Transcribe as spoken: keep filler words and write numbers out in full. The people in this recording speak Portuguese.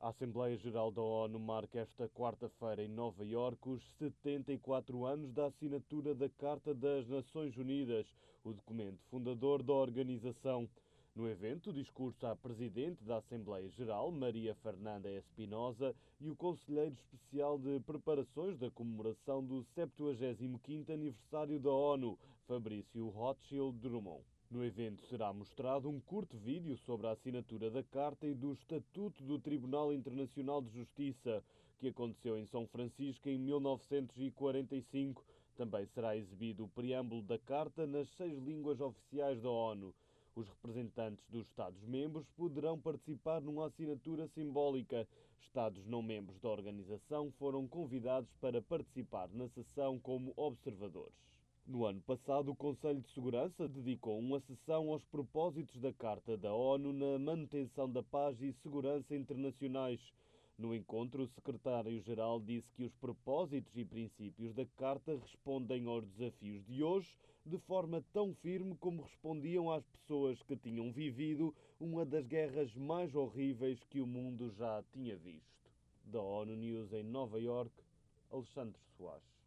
A Assembleia Geral da ONU marca esta quarta-feira em Nova Iorque os setenta e quatro anos da assinatura da Carta das Nações Unidas, o documento fundador da organização. No evento, discurso à Presidente da Assembleia Geral, Maria Fernanda Espinosa, e o Conselheiro Especial de Preparações da comemoração do septuagésimo quinto aniversário da ONU, Fabrício Rothschild Drummond. No evento será mostrado um curto vídeo sobre a assinatura da Carta e do Estatuto do Tribunal Internacional de Justiça, que aconteceu em São Francisco em mil novecentos e quarenta e cinco. Também será exibido o preâmbulo da Carta nas seis línguas oficiais da ONU. Os representantes dos Estados-membros poderão participar numa assinatura simbólica. Estados não membros da organização foram convidados para participar na sessão como observadores. No ano passado, o Conselho de Segurança dedicou uma sessão aos propósitos da Carta da ONU na manutenção da paz e segurança internacionais. No encontro, o secretário-geral disse que os propósitos e princípios da Carta respondem aos desafios de hoje de forma tão firme como respondiam às pessoas que tinham vivido uma das guerras mais horríveis que o mundo já tinha visto. Da ONU News em Nova Iorque, Alexandre Soares.